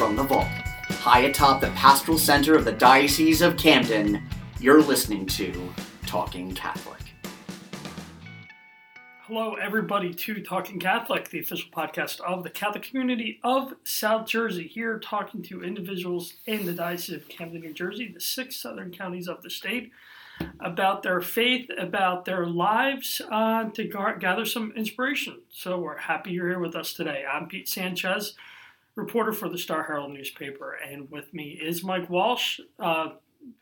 from the vault, high atop the pastoral center of the Diocese of Camden, you're listening to Talking Catholic. Hello, everybody, to Talking Catholic, the official podcast of the Catholic community of South Jersey. Here, talking to individuals in the Diocese of Camden, New Jersey, the 6 southern counties of the state, about their faith, about their lives, to gather some inspiration. So we're happy you're here with us today. I'm Pete Sanchez, reporter for the Star Herald newspaper, and with me is Mike Walsh, main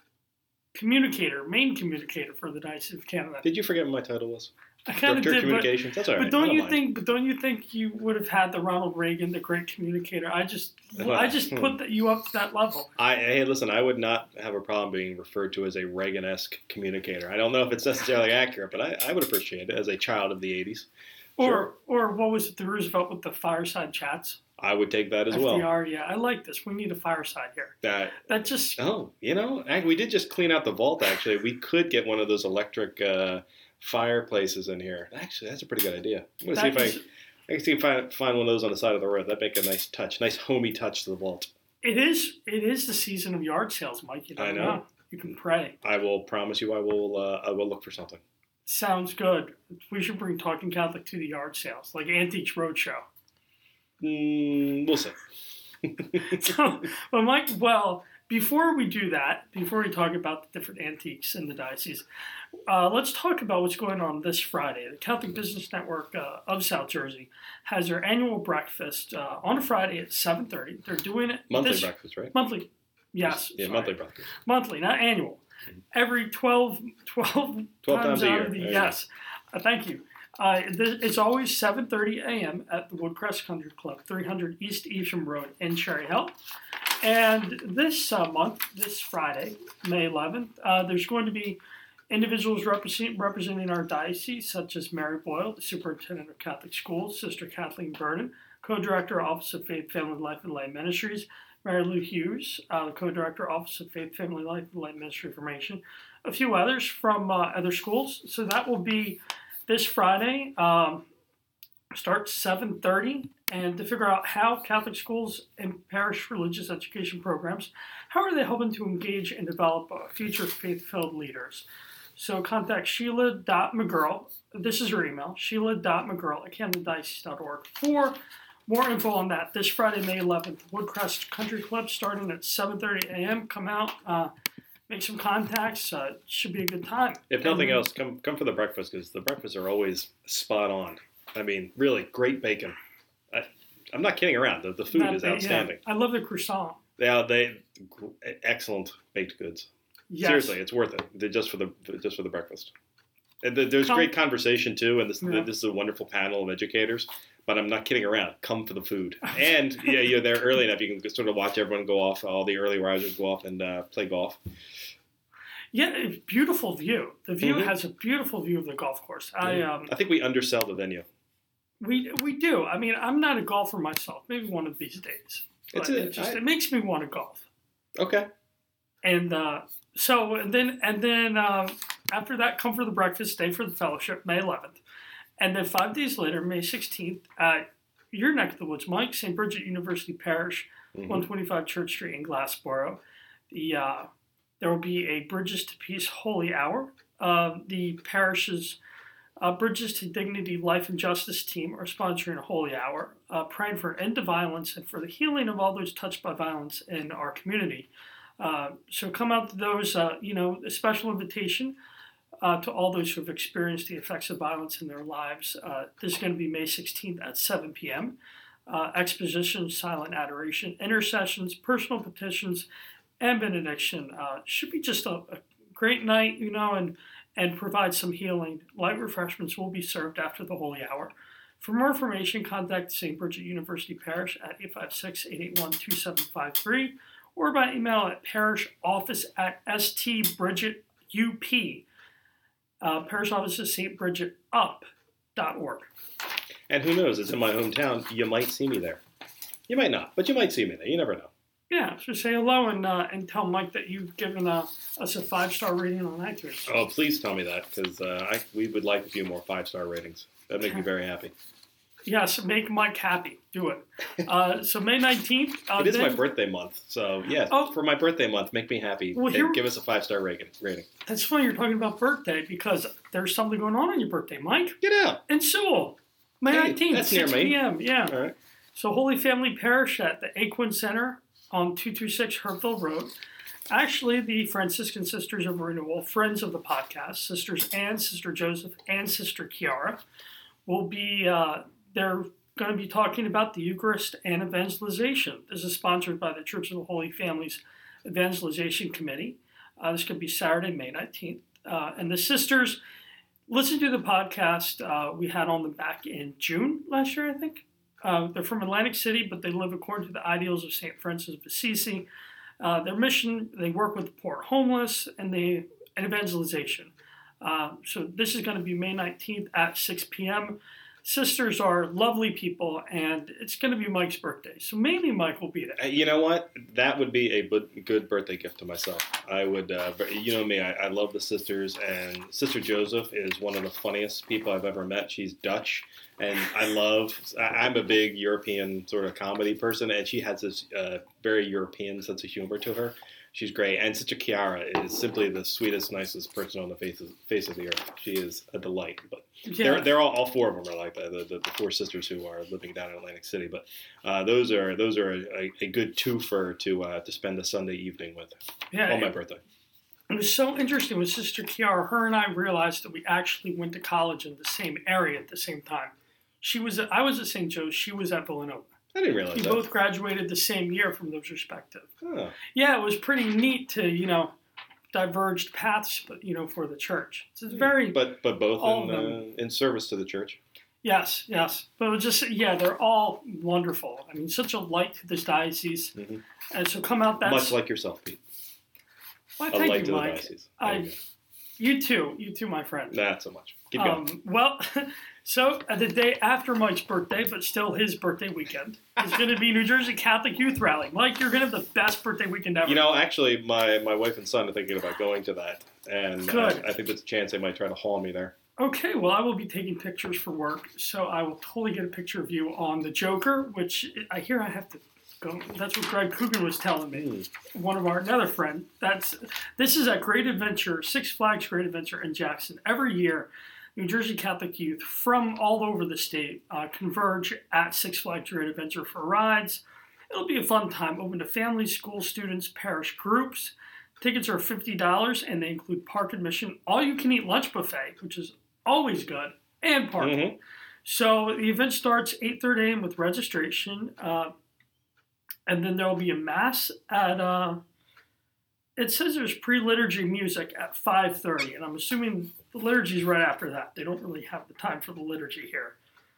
communicator for the Diocese of Canada. Did you forget what my title was? I kind of did, communications. That's all right. But don't you think you would have had the Ronald Reagan, the great communicator? I just put you up to that level. Hey, listen, I would not have a problem being referred to as a Reagan-esque communicator. I don't know if it's necessarily accurate, but I would appreciate it as a child of the 80s. Or what was it, the Roosevelt with the fireside chats? I would take that as FDR, well. Yeah, I like this. We need a fireside here. We did just clean out the vault, actually. We could get one of those electric fireplaces in here. Actually, that's a pretty good idea. I'm going to see if I can find one of those on the side of the road. That'd make a nice homey touch to the vault. It is the season of yard sales, Mike. You don't know. You can pray. I will promise you I will look for something. Sounds good. We should bring Talking Catholic to the yard sales, like Antiques Roadshow. We'll see. Mike, before we do that, before we talk about the different antiques in the diocese, let's talk about what's going on this Friday. The Catholic Business Network of South Jersey has their annual breakfast on a Friday at 7:30. They're doing it monthly breakfast, right? Monthly, yes. Yeah, monthly breakfast. Monthly, not annual. Every 12 times a year. Out of the, yes. Thank you. It's always 7:30 a.m. at the Woodcrest Country Club, 300 East Evesham Road in Cherry Hill. And this month, this Friday, May 11th, there's going to be individuals representing our diocese, such as Mary Boyle, the Superintendent of Catholic Schools, Sister Kathleen Burden, Co-Director, Office of Faith, Family Life, and Lay Ministries, Mary Lou Hughes, the Co-Director, Office of Faith, Family Life, and Lay Ministry Information, a few others from other schools. So that will be this Friday, starts 7:30, and to figure out how Catholic schools and parish religious education programs, how are they helping to engage and develop future faith-filled leaders. So contact Sheila.McGurl, this is her email, sheila.mcgurl@camdendiocese.org for more info on that. This Friday, May 11th, Woodcrest Country Club starting at 7:30 a.m. Come out, make some contacts. Should be a good time. If nothing else, come for the breakfast, because the breakfasts are always spot on. I mean, really great bacon. I'm not kidding around. The food is outstanding. Yeah. I love the croissant. They excellent baked goods. Yes. Seriously, it's worth it just for the breakfast. And there's great conversation too, and this is a wonderful panel of educators. But I'm not kidding around. Come for the food, and you're there early enough. You can sort of watch everyone go off. All the early risers go off and play golf. Yeah, beautiful view. The view has a beautiful view of the golf course. I think we undersell the venue. We do. I mean, I'm not a golfer myself. Maybe one of these days. It makes me want to golf. Okay. And then after that, come for the breakfast, stay for the fellowship, May 11th. And then 5 days later, May 16th, at your neck of the woods, Mike, St. Bridget University Parish, 125 Church Street in Glassboro. There will be a Bridges to Peace Holy Hour. The parish's Bridges to Dignity, Life and Justice team are sponsoring a Holy Hour, praying for end to violence and for the healing of all those touched by violence in our community. So come out to those, a special invitation to all those who have experienced the effects of violence in their lives. This is going to be May 16th at 7 p.m. Exposition, silent adoration, intercessions, personal petitions, and benediction. Should be just a great night, and provide some healing. Light refreshments will be served after the Holy Hour. For more information, contact St. Bridget University Parish at 856-881-2753 or by email at parishoffice@stbridgetup. Parish office is stbridgetup.org. And who knows, it's in my hometown. You might see me there. You might not, but you might see me there. You never know. Yeah, so say hello and tell Mike that you've given us a 5-star rating on iTunes. Oh, please tell me that, because we would like a few more 5-star ratings. That'd make me very happy. Yes, make Mike happy. Do it. So May 19th. It is my birthday month. So, for my birthday month, make me happy. Well, give us a 5-star rating. That's funny you're talking about birthday because there's something going on your birthday, Mike. Get out. In Sewell. May 19th, that's 6 near me. p.m. Yeah. All right. So Holy Family Parish at the Aquin Center on 226 Herpville Road. Actually, the Franciscan Sisters of Renewal, friends of the podcast, Sisters Ann, Sister Joseph, and Sister Chiara, will be, they're going to be talking about the Eucharist and evangelization. This is sponsored by the Church of the Holy Family's Evangelization Committee. This could be Saturday, May 19th. And the sisters, listen to the podcast we had on them back in June last year, I think. They're from Atlantic City, but they live according to the ideals of St. Francis of Assisi. Their mission, they work with the poor, homeless, and evangelization. So this is going to be May 19th at 6 p.m. Sisters are lovely people, and it's going to be Mike's birthday. So maybe Mike will be there. You know what? That would be a good birthday gift to myself. I would, you know me, I love the sisters, and Sister Joseph is one of the funniest people I've ever met. She's Dutch, and I'm a big European sort of comedy person, and she has this very European sense of humor to her. She's great. And Sister Chiara is simply the sweetest, nicest person on the face of the earth. She is a delight. But they're all four of them are like that, the four sisters who are living down in Atlantic City. But those are a good twofer to spend a Sunday evening with on my birthday. It was so interesting with Sister Chiara. Her and I realized that we actually went to college in the same area at the same time. I was at St. Joe's. She was at Villanova. I didn't realize that. We both graduated the same year from those respective. Oh. Yeah, it was pretty neat to, diverged paths, but, for the church. It's very... But both in service to the church. Yes. But it was just, they're all wonderful. I mean, such a light to this diocese. Mm-hmm. And so come out that... Much like yourself, Pete. Well, thank you, Mike. The diocese. You too, my friend. Not so much. Keep going. So the day after Mike's birthday, but still his birthday weekend, is going to be New Jersey Catholic Youth Rally. Mike, you're going to have the best birthday weekend ever. Actually, my wife and son are thinking about going to that, and I think there's a chance they might try to haul me there. Okay, well, I will be taking pictures for work, so I will totally get a picture of you on the Joker, which I hear I have to go. That's what Greg Coogan was telling me. Another friend. This is at Great Adventure, Six Flags Great Adventure in Jackson. Every year, New Jersey Catholic youth from all over the state converge at Six Flags Great Adventure for rides. It'll be a fun time, open to families, school students, parish groups. Tickets are $50, and they include park admission, all-you-can-eat lunch buffet, which is always good, and parking. Mm-hmm. So the event starts 8:30 a.m. with registration, and then there will be a mass at... It says there's pre-liturgy music at 5:30, and I'm assuming the liturgy is right after that. They don't really have the time for the liturgy here.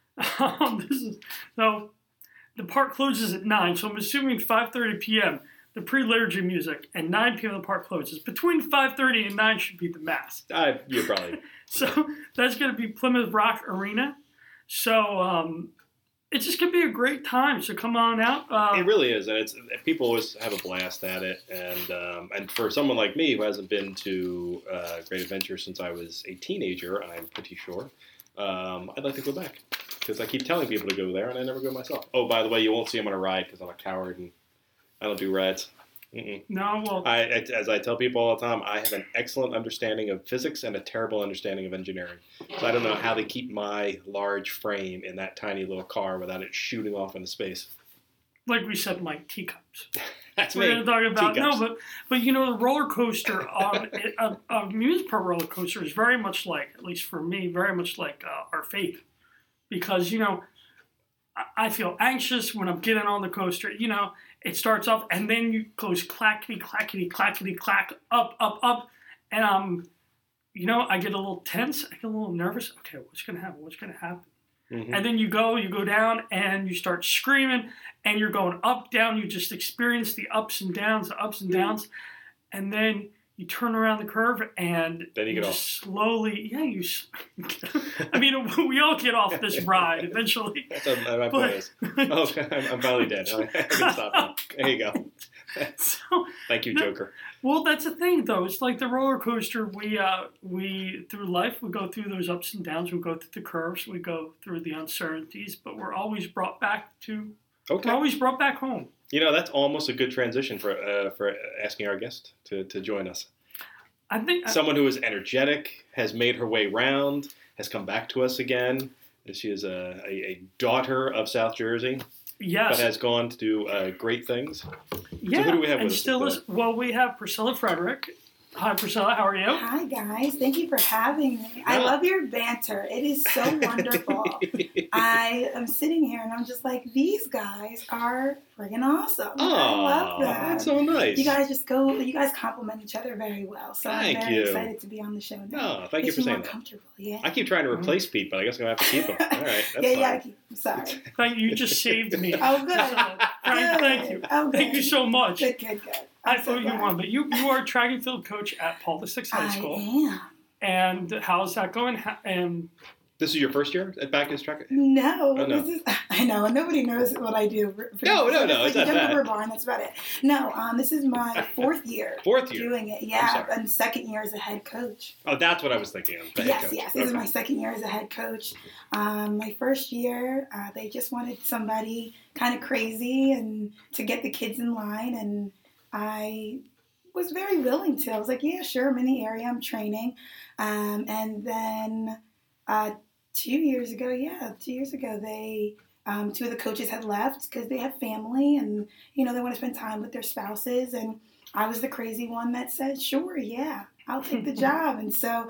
So the park closes at 9, so I'm assuming 5:30 p.m. the pre-liturgy music, and 9 p.m. the park closes. Between 5:30 and 9 should be the mass. You're probably. So that's going to be Plymouth Rock Arena. So it's just going to be a great time. So come on out. It really is, and people always have a blast at it. And for someone like me who hasn't been to Great Adventure since I was a teenager, I'm pretty sure, I'd like to go back because I keep telling people to go there, and I never go myself. Oh, by the way, you won't see them on a ride because I'm a coward and I don't do rides. Mm-mm. No, well, as I tell people all the time, I have an excellent understanding of physics and a terrible understanding of engineering. So I don't know how they keep my large frame in that tiny little car without it shooting off into space. Like we said, like teacups. That's We're me. going to talk about teacups. but the roller coaster, a amusement park roller coaster is very much like, at least for me, very much like our faith, because I feel anxious when I'm getting on the coaster. It starts off, and then you goes clackety, clackety, clackety, clack, up, and I get a little tense, I get a little nervous. Okay, what's going to happen? Mm-hmm. And then you go down, and you start screaming, and you're going up, down. You just experience the ups and downs, and then you turn around the curve, and then you get off. Slowly, I mean, we all get off this ride eventually. That's my point is. Oh, I'm finally dead. I can stop now. There you go. So, Thank you, Joker. Well, that's the thing, though. It's like the roller coaster. We through life, we go through those ups and downs. We go through the curves. We go through the uncertainties, but we're always brought back to. Okay. We're always brought back home. That's almost a good transition for asking our guest to join us. I think someone who is energetic, has made her way round, has come back to us again. She is a daughter of South Jersey. Yes. But has gone to do great things. Yeah. So who do we have with and us? Still is, well, we have Priscilla Frederick. Hi, Priscilla. How are you? Hi, guys. Thank you for having me. Yeah. I love your banter. It is so wonderful. I am sitting here and I'm just like, these guys are friggin' awesome. Oh, I love them. That's so nice. You guys compliment each other very well. So I'm very excited to be on the show now. Oh, thank you for saying that. Comfortable. Yeah. I keep trying to replace Pete, but I guess I'm going to have to keep him. All right. That's you fine. gotta keep him. Sorry. Thank you. You just saved me. Oh, good. Frank, thank you. Oh, thank you so much. Good. I thought you won, but you are track and field coach at Paul VI High School. I am. And how's that going? And this is your first year back as track? No, oh, no. I know, and nobody knows what I do. No, it's not that. Barn, that's about it. No, this is my fourth year. Doing it, yeah, and second year as a head coach. Oh, that's what I was thinking of. Yes. This is my second year as a head coach. My first year, they just wanted somebody kind of crazy and to get the kids in line, and I was very willing to. I was like, yeah, sure, I'm in the area, I'm training. And then 2 years ago, they, two of the coaches had left because they have family and, they want to spend time with their spouses. And I was the crazy one that said, sure, yeah, I'll take the job. And so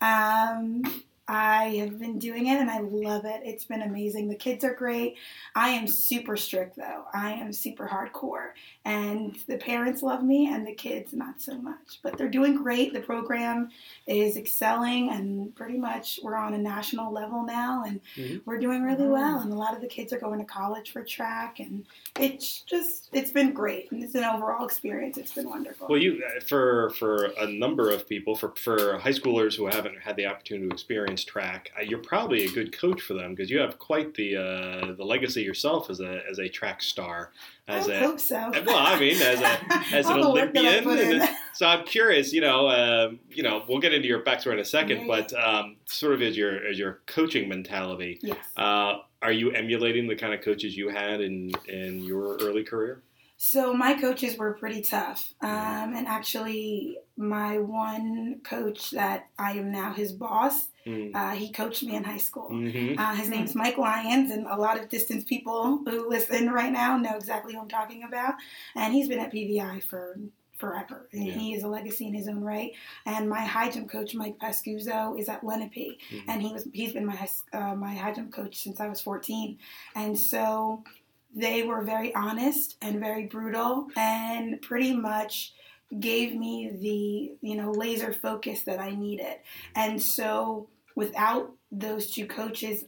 I have been doing it and I love it. It's been amazing. The kids are great. I am super strict though. I am super hardcore. And the parents love me and the kids not so much. But they're doing great. The program is excelling and pretty much we're on a national level now and we're doing really well. And a lot of the kids are going to college for track and it's been great. And it's an overall experience. It's been wonderful. Well, for a number of people, for high schoolers who haven't had the opportunity to experience track, you're probably a good coach for them because you have quite the legacy yourself as a track star. I hope so. Well, I mean, as an Olympian, so I'm curious. We'll get into your backstory in a second, but sort of as your coaching mentality, yes. Are you emulating the kind of coaches you had in your early career? So my coaches were pretty tough. And actually, my one coach that I am now his boss, he coached me in high school. Mm-hmm. His name's Mike Lyons, and a lot of distance people who listen right now know exactly who I'm talking about. And he's been at PVI for forever. And he is a legacy in his own right. And my high jump coach, Mike Pascuzzo, is at Lenape. And he's been my high jump coach since I was 14. And so they were very honest and very brutal and pretty much gave me the, laser focus that I needed. And so without those two coaches,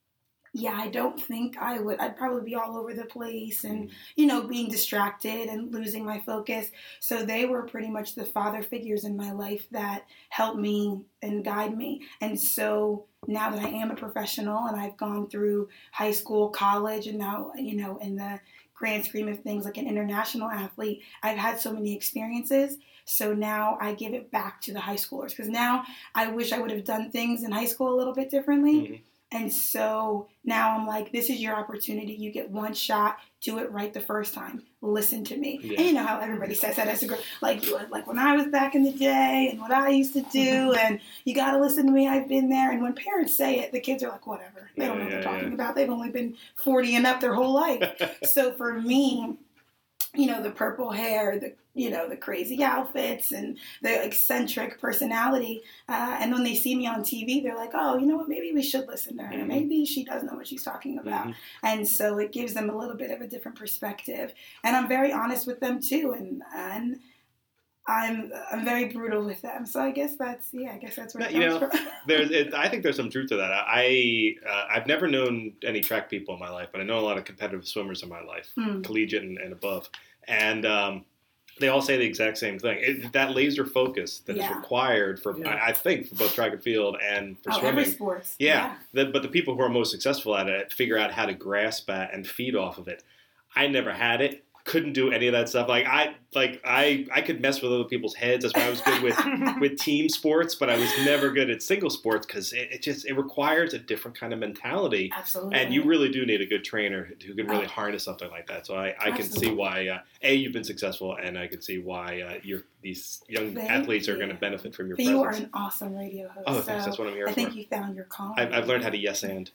I don't think I would. I'd probably be all over the place and, being distracted and losing my focus. So they were pretty much the father figures in my life that helped me and guide me. And so now that I am a professional and I've gone through high school, college, and now, in the grand scheme of things, like an international athlete, I've had so many experiences. So now I give it back to the high schoolers because now I wish I would have done things in high school a little bit differently. Mm-hmm. And so now I'm like, this is your opportunity. You get one shot. Do it right the first time. Listen to me. Yeah. And you know how everybody says that as a girl. Like when I was back in the day and what I used to do. And you got to listen to me. I've been there. And when parents say it, the kids are like, whatever. They don't know what they're talking about. They've only been 40 and up their whole life. So for me, the purple hair, the crazy outfits and the eccentric personality. And when they see me on TV, they're like, oh, you know what? Maybe we should listen to her. Mm-hmm. Maybe she does know what she's talking about. Mm-hmm. And so it gives them a little bit of a different perspective. And I'm very honest with them too. And I'm very brutal with them. So I guess that's where it comes from. I think there's some truth to that. I've never known any track people in my life, but I know a lot of competitive swimmers in my life, collegiate and above. And they all say the exact same thing. That laser focus that is required for, I think, for both track and field and for swimming. Every sports. Yeah. But the people who are most successful at it figure out how to grasp that and feed off of it. I never had it. Couldn't do any of that stuff. Like like I could mess with other people's heads. That's why I was good with team sports, but I was never good at single sports because it requires a different kind of mentality. Absolutely. And you really do need a good trainer who can really harness something like that. So I can see why you've been successful, and I can see why these young athletes are going to benefit from your presence. You are an awesome radio host. Oh, thanks. That's what I'm here for. I think you found your calling. I've learned how to yes and.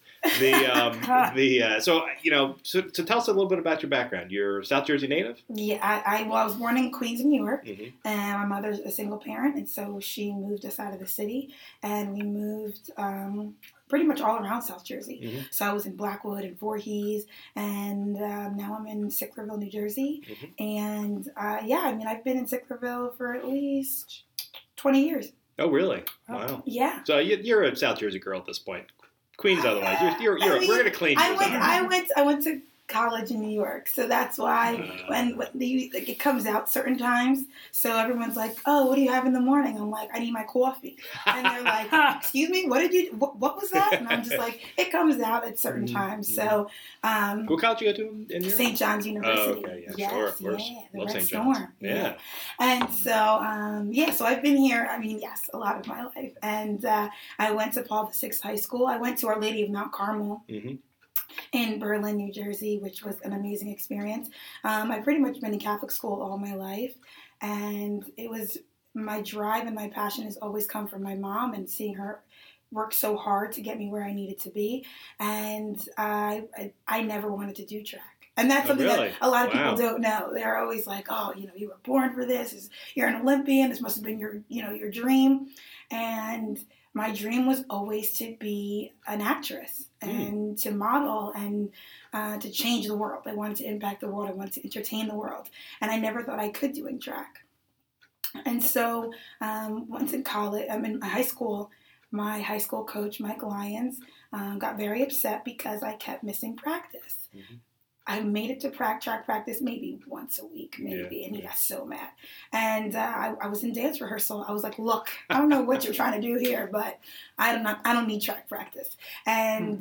So tell us a little bit about your background. You're South Jersey native? Yeah, I was born in Queens, New York, mm-hmm. and my mother's a single parent, and so she moved us out of the city, and we moved pretty much all around South Jersey. Mm-hmm. So I was in Blackwood and Voorhees, and now I'm in Sicklerville, New Jersey, mm-hmm. and I've been in Sicklerville for at least 20 years. Oh, really? Wow. Yeah. So you're a South Jersey girl at this point. Queens otherwise. We're going to clean you. I went to college in New York, so that's why when it comes out certain times, so everyone's like, "Oh, what do you have in the morning?" I'm like, "I need my coffee," and they're like, "Excuse me, what was that?" And I'm just like, "It comes out at certain times." So, what college you go to in New York? St. John's University. Oh, okay, yeah, yes, sure, of course. The Love Red St. John's. Storm. Yeah. And so, so I've been here. I mean, yes, a lot of my life, and I went to Paul VI High School. I went to Our Lady of Mount Carmel. Mm-hmm. In Berlin, New Jersey, which was an amazing experience. I've pretty much been in Catholic school all my life, and it was my drive and my passion has always come from my mom and seeing her work so hard to get me where I needed to be, and I never wanted to do track. And that's something that a lot of people don't know. They're always like, "Oh, you were born for this. You're an Olympian. This must have been your dream." And my dream was always to be an actress and to model and to change the world. I wanted to impact the world. I wanted to entertain the world. And I never thought I could doing track. And so once in college, I'm in high school, my high school coach, Mike Lyons, got very upset because I kept missing practice. Mm-hmm. I made it to track practice maybe once a week, and he got so mad. And I was in dance rehearsal. I was like, "Look, I don't know what you're trying to do here, but I don't need track practice." And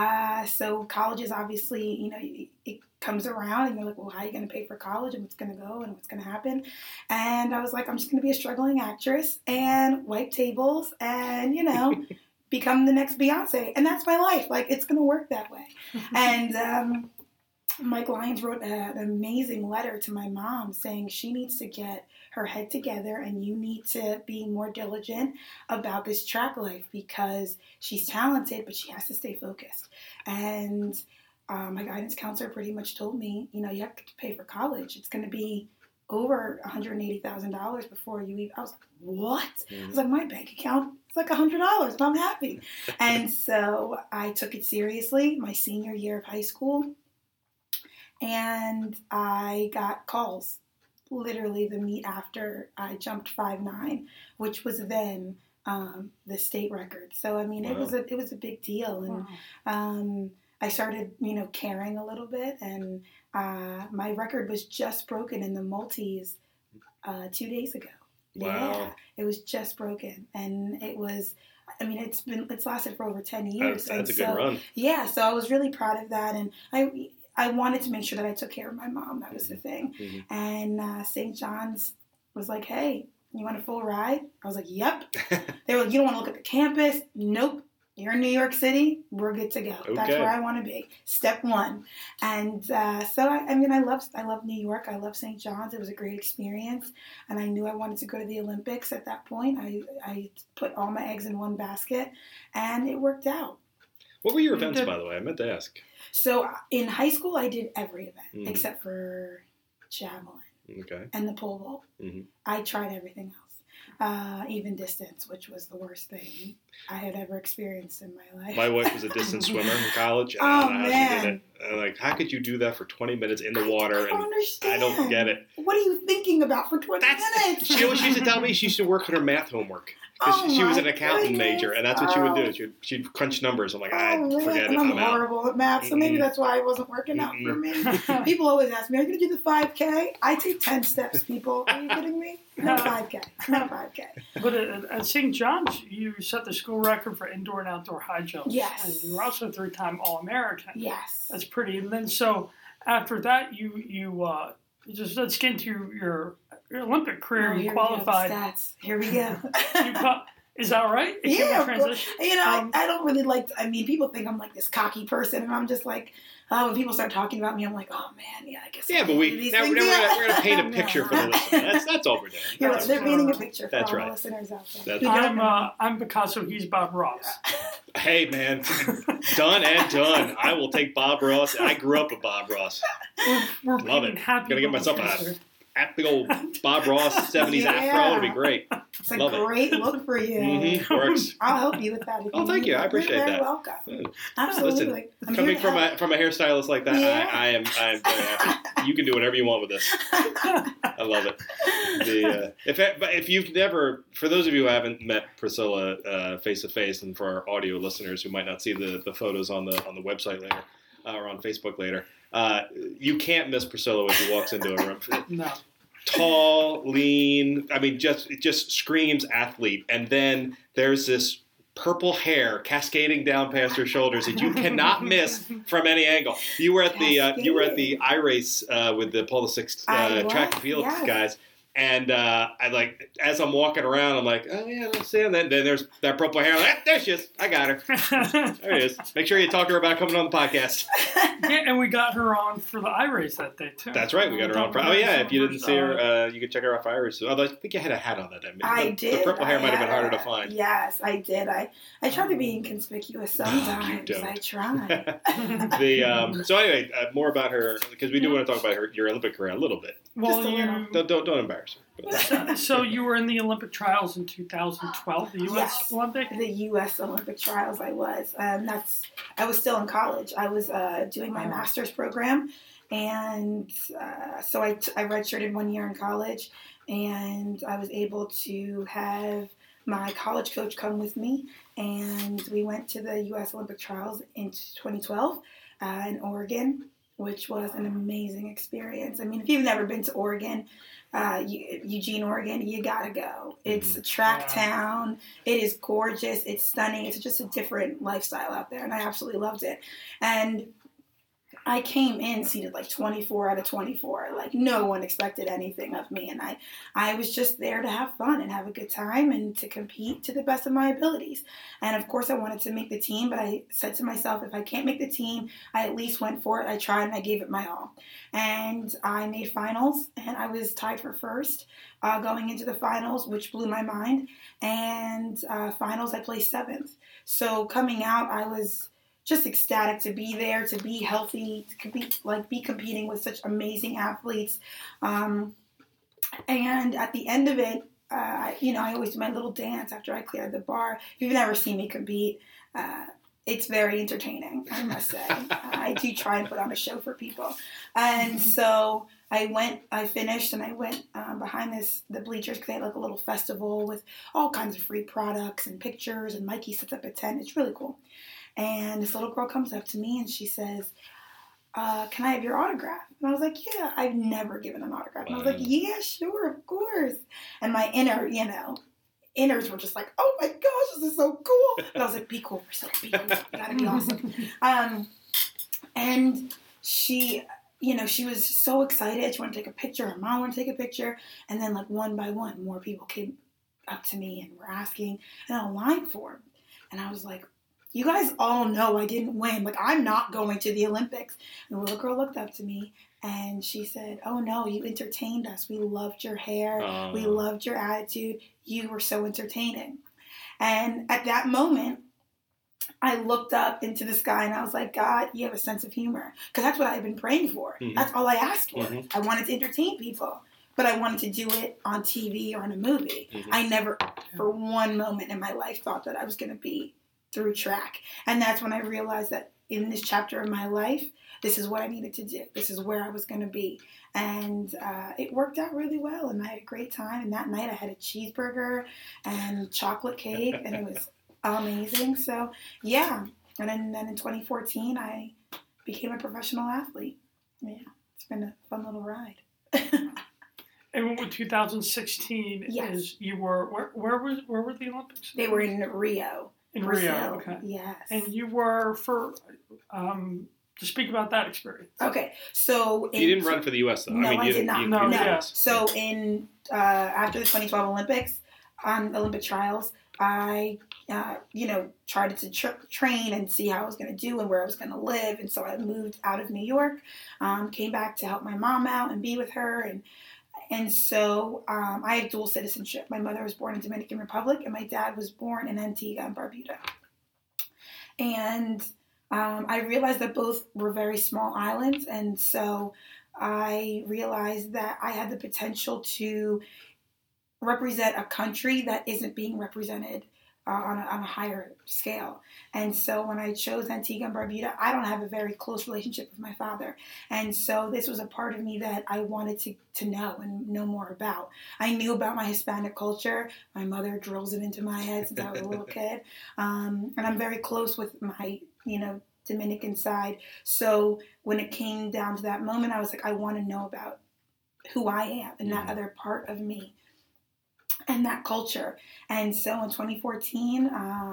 so college is obviously, it comes around, and you're like, "Well, how are you going to pay for college, and what's going to go, and what's going to happen?" And I was like, "I'm just going to be a struggling actress and wipe tables, and become the next Beyonce, and that's my life. Like, it's going to work that way." And Mike Lyons wrote an amazing letter to my mom saying she needs to get her head together and you need to be more diligent about this track life because she's talented, but she has to stay focused. And my guidance counselor pretty much told me, you have to pay for college. It's going to be over $180,000 before you leave. I was like, what? Mm-hmm. I was like, my bank account is like $100 and I'm happy. And so I took it seriously my senior year of high school. And I got calls literally the meet after I jumped 5'9", which was then the state record. So, I mean, it was a big deal. And I started, caring a little bit. And my record was just broken in the multis 2 days ago. Wow. Yeah, it was just broken. And it was... I mean, it's lasted for over 10 years. That's a good run. Yeah, so I was really proud of that. And I wanted to make sure that I took care of my mom. That was the thing. Mm-hmm. And St. John's was like, "Hey, you want a full ride?" I was like, "Yep." They were like, "You don't want to look at the campus?" Nope. You're in New York City. We're good to go. Okay. That's where I want to be. Step one. And so, I love New York. I love St. John's. It was a great experience. And I knew I wanted to go to the Olympics at that point. I put all my eggs in one basket. And it worked out. What were your events, by the way? I meant to ask. So in high school, I did every event except for javelin and the pole vault. Mm-hmm. I tried everything else, even distance, which was the worst thing I had ever experienced in my life. My wife was a distance swimmer in college. And oh, I don't know how she did it. Like, how could you do that for 20 minutes in the water? I don't understand. I don't get it. What are you thinking about for 20 minutes? You know what she used to tell me? She used to work on her math homework. She was an accountant major, and that's what she would do. She'd crunch numbers. I'm like, forget it. I'm horrible at math, so maybe that's why it wasn't working out for me. People always ask me, "Are you going to do the 5K?" I take 10 steps, people. Are you kidding me? No 5K. No 5K. But at St. John's, you set the school record for indoor and outdoor high jumps. Yes. And you were also a 3-time All-American. Yes. That's pretty. And then so after that, you let's get into your Olympic career, Oh, you here qualified. We go, stats. Here we go. Is that right? Yeah, of course. You know, Um, I don't really like. I mean, people think I'm like this cocky person, and I'm just like, when people start talking about me, I'm like, oh man, yeah, I guess. Yeah, I but do we're these going things. to paint a picture for the listener. That's all we're doing. You're right. That's, They're painting a picture for That's all right. the listeners out there. That's I'm Picasso. He's Bob Ross. Hey, man, done and done. I will take Bob Ross. I grew up with Bob Ross. We're Love being it. happy. Gonna get myself a big old Bob Ross 70s Yeah. afro. It'll be great. It's a Love it. great look for you. Mm-hmm. Works. I'll help you with that. If Oh, thank need you. it. I appreciate You're that. very welcome. Mm. Absolutely. Listen, I'm coming here to from a hairstylist like that, Yeah. I am very happy. You can do whatever you want with this. I love it. But if you've never, for those of you who haven't met Priscilla face to face, and for our audio listeners who might not see the photos on the website later or on Facebook later, you can't miss Priscilla when she walks into a room. No. Tall, lean. I mean, it just screams athlete. And then there's this purple hair cascading down past her shoulders that you cannot miss from any angle. You were at the iRace with the Paul VI track and field guys. And I like, as I'm walking around, I'm like, oh yeah, let's see. And then there's that purple hair. I'm like, there she is. I got her. There it is. Make sure you talk to her about coming on the podcast. Yeah, and we got her on for the iRace that day too. That's right. We got her on. Oh yeah, if you didn't see her, you can check her out for iRace. Although I think you had a hat on that day. I did. The purple hair might have been harder to find. Yes, I did. I try to be inconspicuous sometimes. You don't. I try. So anyway, more about her, because we do want to talk about your Olympic career a little bit. Well, Just a little. Don't embarrass her. so you were in the Olympic trials in 2012, the U.S. Yes. Olympic? The U.S. Olympic trials. I was. I was still in college. I was doing my master's program, and so I redshirted 1 year in college, and I was able to have my college coach come with me, and we went to the U.S. Olympic trials in 2012 in Oregon, which was an amazing experience. I mean, if you've never been to Oregon, Eugene, Oregon, you gotta go. It's a track town. It is gorgeous. It's stunning. It's just a different lifestyle out there, and I absolutely loved it. And I came in seated like 24 out of 24. Like, no one expected anything of me, and I was just there to have fun and have a good time and to compete to the best of my abilities. And of course I wanted to make the team, but I said to myself, if I can't make the team, I at least went for it. I tried and I gave it my all. And I made finals, and I was tied for first going into the finals, which blew my mind. And finals, I placed 7th. So coming out, I was just ecstatic to be there, to be healthy, to be competing with such amazing athletes. And at the end of it, I always do my little dance after I cleared the bar. If you've never seen me compete, it's very entertaining, I must say. I do try and put on a show for people. And so I finished, and I went behind the bleachers, because they had like a little festival with all kinds of free products and pictures, and Mikey sets up a tent. It's really cool. And this little girl comes up to me, and she says, can I have your autograph? And I was like, yeah, I've never given an autograph. And I was like, yeah, sure, of course. And my inners were just like, oh my gosh, this is so cool. And I was like, be cool, Priscilla, be cool. You gotta be awesome. And she was so excited. She wanted to take a picture. Her mom wanted to take a picture. And then like one by one, more people came up to me and were asking, and a line formed. And I was like, you guys all know I didn't win. Like, I'm not going to the Olympics. And the little girl looked up to me, and she said, oh no, you entertained us. We loved your hair. We loved your attitude. You were so entertaining. And at that moment, I looked up into the sky, and I was like, God, you have a sense of humor. Because that's what I had been praying for. Mm-hmm. That's all I asked for. Mm-hmm. I wanted to entertain people, but I wanted to do it on TV or in a movie. Mm-hmm. I never, for one moment in my life, thought that I was going to be through track. And that's when I realized that in this chapter of my life, this is what I needed to do. This is where I was going to be. And it worked out really well, and I had a great time. And that night I had a cheeseburger and chocolate cake, and it was amazing. So, yeah. And then in 2014, I became a professional athlete. Yeah, it's been a fun little ride. And with 2016, yes. You were, where were the Olympics? They were in Rio. In Brazil. Rio, okay. Yes. And you were to speak about that experience. Okay, so... You didn't run for the U.S., though. No, I did not. No. So in after the 2012 Olympics, Olympic trials, I, tried to train and see how I was going to do and where I was going to live. And so I moved out of New York, came back to help my mom out and be with her. And so I have dual citizenship. My mother was born in Dominican Republic and my dad was born in Antigua and Barbuda. And I realized that both were very small islands. And so I realized that I had the potential to represent a country that isn't being represented on a higher scale. And so when I chose Antigua and Barbuda, I don't have a very close relationship with my father. And so this was a part of me that I wanted to know and know more about. I knew about my Hispanic culture. My mother drills it into my head since I was a little kid. And I'm very close with my, Dominican side. So when it came down to that moment, I was like, I want to know about who I am and that other part of me and that culture. And so in 2014,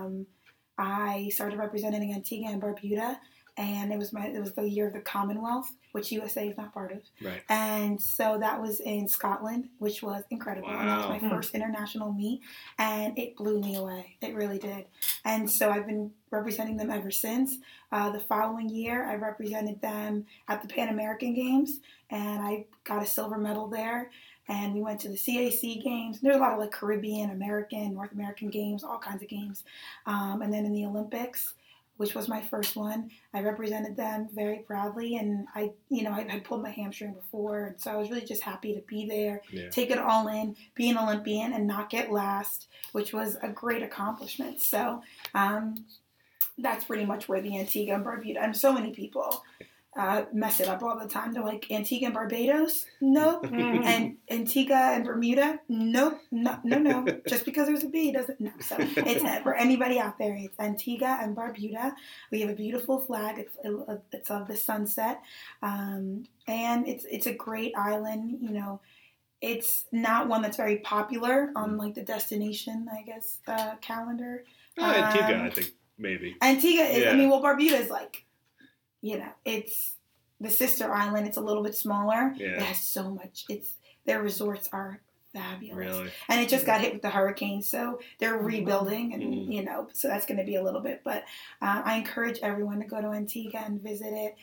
I started representing Antigua and Barbuda, and it was the year of the Commonwealth, which USA is not part of. Right. And so that was in Scotland, which was incredible. Wow. And that was my first international meet, and it blew me away. It really did. And so I've been representing them ever since. The following year, I represented them at the Pan American Games, and I got a silver medal there. And we went to the CAC games. There's a lot of Caribbean, American, North American games, all kinds of games. And then in the Olympics, which was my first one, I represented them very proudly. And I had pulled my hamstring before. And so I was really just happy to be there, take it all in, be an Olympian and not get last, which was a great accomplishment. So that's pretty much where the Antigua and Barbuda, and so many people mess it up all the time. They're like, Antigua and Barbados? Nope. And Antigua and Bermuda? Nope. No. Just because there's a B doesn't. No. So it's for anybody out there. It's Antigua and Barbuda. We have a beautiful flag. It's of the sunset, and it's a great island. It's not one that's very popular on the destination, I guess, calendar. Antigua, I think maybe. Antigua is. Yeah. Barbuda is it's the sister island. It's a little bit smaller. Yeah. It has so much. Their resorts are fabulous. Really? And it just got hit with the hurricane, so they're rebuilding, and so that's going to be a little bit. But I encourage everyone to go to Antigua and visit it.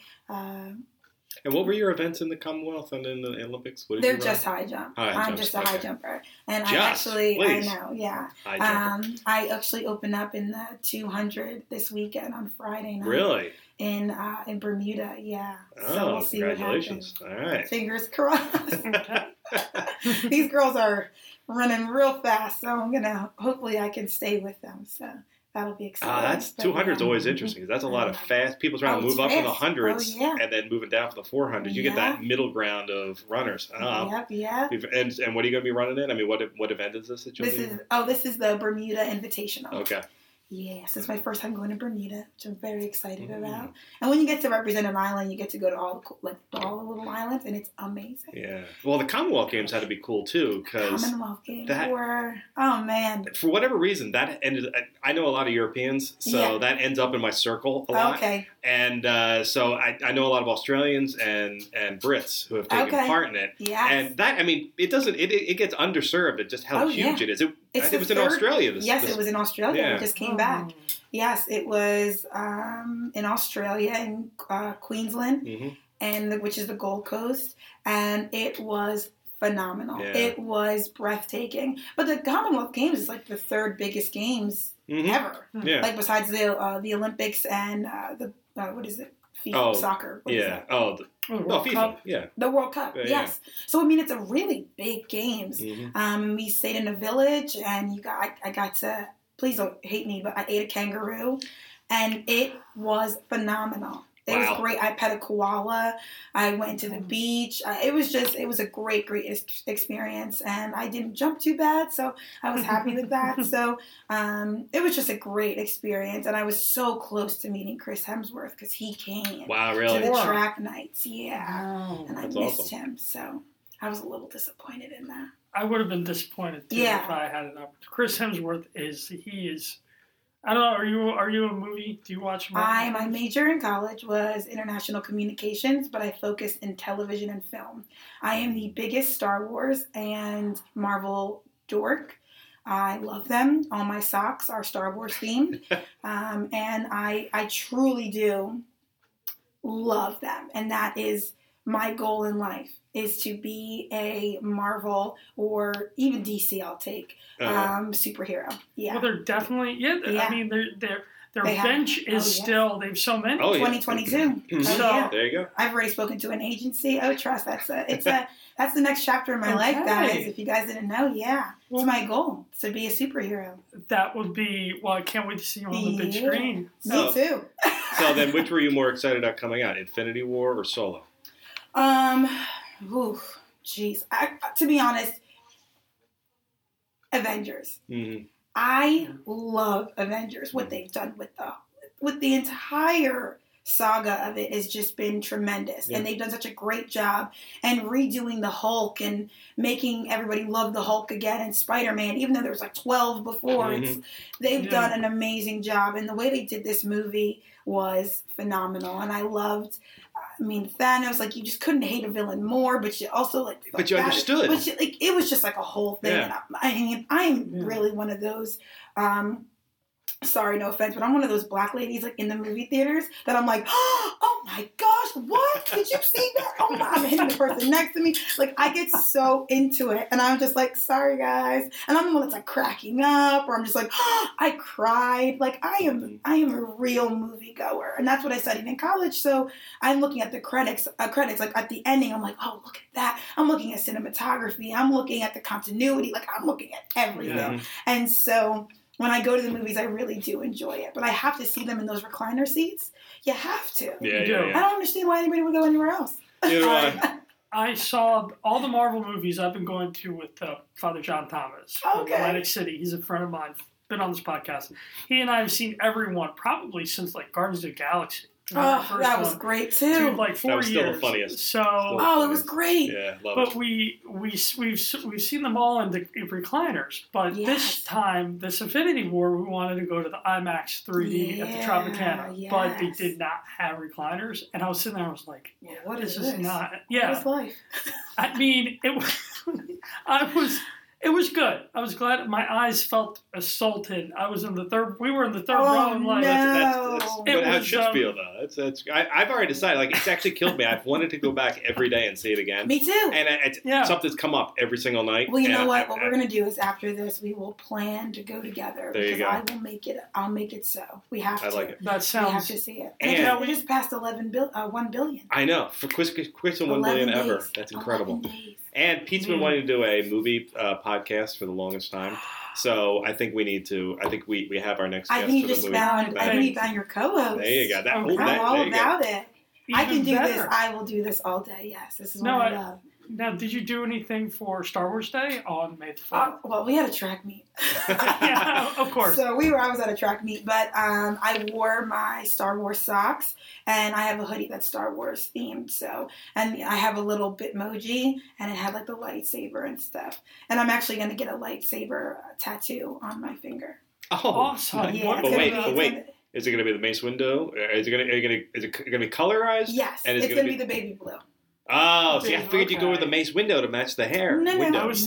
And what were your events in the Commonwealth and in the Olympics? They're just high jump. I'm just a high jumper. And I know, yeah. I actually opened up in the 200 this weekend on Friday night. Really? In Bermuda, yeah. Oh, so we'll see congratulations. What happens. All right. Fingers crossed. These girls are running real fast, so hopefully I can stay with them. So that'll be exciting. That's 200 is always interesting. That's a lot of fast. People trying to move up in the hundreds and then moving down for the 400s. You get that middle ground of runners. Yep. And what are you going to be running in? What event is this that you'll be? This is the Bermuda Invitational. Okay. Yes, it's my first time going to Bermuda, which I'm very excited about. And when you get to represent an island, you get to go to all the little islands, and it's amazing. Yeah. Well, the Commonwealth Games had to be cool too, because Commonwealth Games were, oh man. For whatever reason, that ended. I know a lot of Europeans, so that ends up in my circle a lot. Okay. And so I know a lot of Australians and Brits who have taken part in it. Yes. And that, it doesn't. It gets underserved at just how huge it is. It was in Australia. It was in Australia. Yeah. We just came back. Yes, it was in Australia, in Queensland, and which is the Gold Coast, and it was phenomenal. Yeah. It was breathtaking. But the Commonwealth Games is the third biggest games ever. Yeah. Besides the Olympics and the what is it? FIFA soccer. What is that? FIFA. Cup. Yeah. The World Cup, yes. Yeah. So it's a really big games. We stayed in a village, and I got to, please don't hate me, but I ate a kangaroo, and it was phenomenal. It was great. I pet a koala. I went to the beach. It was a great experience, and I didn't jump too bad, so I was happy with that. So it was just a great experience, and I was so close to meeting Chris Hemsworth because he came really? to the track nights. Yeah, and I missed awesome. him, so I was a little disappointed in that. I would have been disappointed too if I had an opportunity. Chris Hemsworth is I don't know. Are you a movie? Do you watch movies? My major in college was international communications, but I focused in television and film. I am the biggest Star Wars and Marvel dork. I love them. All my socks are Star Wars themed, and I truly do love them. And that is my goal in life, is to be a Marvel or even DC. I'll take superhero. Yeah. Well, they're definitely Yeah. I mean, their bench is still. They have so many. 2022. So there you go. I've already spoken to an agency. Oh, trust that's the next chapter in my life, guys. If you guys didn't know, it's my goal to be a superhero. That would be. Well, I can't wait to see you on the big screen. Me too. So then, which were you more excited about coming out, Infinity War or Solo? Jeez. To be honest, Avengers. Mm-hmm. I love Avengers. What they've done with the entire saga of it has just been tremendous. And they've done such a great job and redoing the Hulk and making everybody love the Hulk again, and Spider-Man, even though there was like 12 before. They've done an amazing job, and the way they did this movie was phenomenal. And I loved, Thanos, like, you just couldn't hate a villain more, but you also but you understood. But it was just like a whole thing. Yeah. And I'm really one of those, sorry, no offense, but I'm one of those black ladies like in the movie theaters that I'm like, oh my gosh, what? Did you see that? Oh my, I'm hitting the person next to me. Like, I get so into it, and I'm just like, sorry guys. And I'm the one that's like cracking up, or I'm just like, I cried. Like, I am a real movie goer. And that's what I studied in college. So I'm looking at the credits, like at the ending, I'm like, oh, look at that. I'm looking at cinematography. I'm looking at the continuity. Like, I'm looking at everything. Yeah. And so when I go to the movies, I really do enjoy it. But I have to see them in those recliner seats. You have to. Yeah. I don't understand why anybody would go anywhere else. I saw all the Marvel movies I've been going to with Father John Thomas from Atlantic City. He's a friend of mine. Been on this podcast. He and I have seen everyone probably since like Guardians of the Galaxy. Oh, that was great too. Dude, like 4 years. Still the funniest. So, it was great. Yeah, love but it. we've seen them all in the recliners. But this time, this Infinity War, we wanted to go to the IMAX 3D at the Tropicana, but they did not have recliners. And I was sitting there, I was like, "What is this? Is not? What is life?" I mean, it was. It was good. I was glad. My eyes felt assaulted. I was in the third. We were in the third row. And like, that's but how it should feel though. I've already decided. Like, it's actually killed me. I've wanted to go back every day and see it again. Me too. And something's come up every single night. Well, you know what? What we're gonna do is after this, we will plan to go together. There you go. I will make it. I'll make it so. We have to. I like it. That sounds. We have to see it. And we just passed 1 billion. I know. For quicker than 1 billion ever. That's incredible. And Pete's been wanting to do a movie podcast for the longest time, so I think we need to. I think we have our next guest. I think you found your co-host. There you go. I'm all about it. I can do better. this. I will do this all day. Yes, this is what I love. Now, did you do anything for Star Wars Day on May the 4th? Well, we had a track meet. Yeah, of course. So I was at a track meet, but I wore my Star Wars socks, and I have a hoodie that's Star Wars themed. So, and I have a little Bitmoji, and it had like the lightsaber and stuff. And I'm actually going to get a lightsaber tattoo on my finger. Oh, awesome! Yeah, but wait. Is it going to be the Mace Windu? Is it going to be colorized? Yes, it's going to be the baby blue. Oh, see, I figured you'd go with the Mace Windu to match the hair. No.